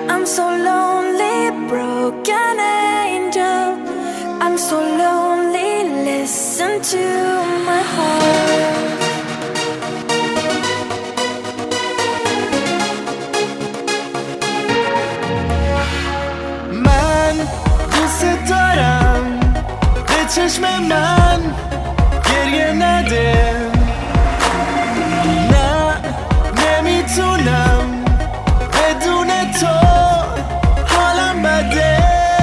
I'm so lonely, broken angel. I'm so lonely, listen to my heart. من دوست دارم به چشم من گریه نده، نه نمیتونم بدون تو حالم بده.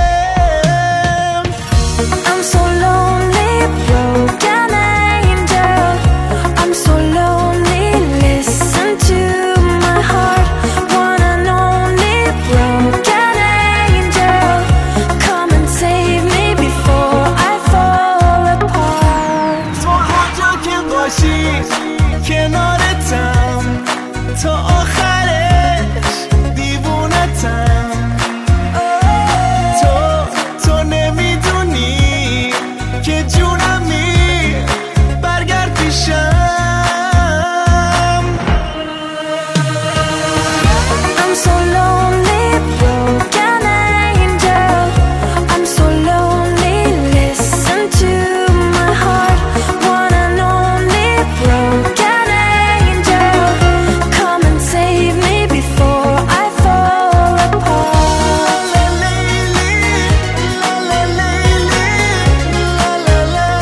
I'm so lonely, broken angel. I'm so lonely, listen to my heart. One and only broken angel. Come and save me before I fall apart. تو هر جا که باشی کنارتم، تا آخرش دیوونتم. تو نمیدونی که جونمی، برگرد پیشم. I'm so lonely, broken angel. I'm so lonely, listen to my heart. One and only broken angel. Come and save me before I fall apart. La la la la la la la la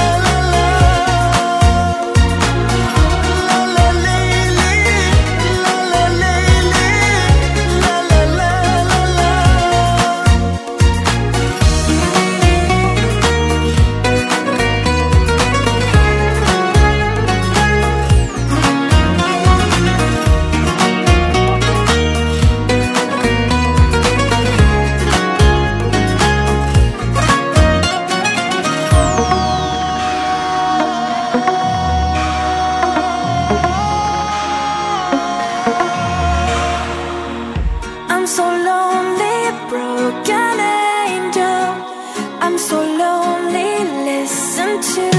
I'm so lonely, broken angel. I'm so lonely, listen to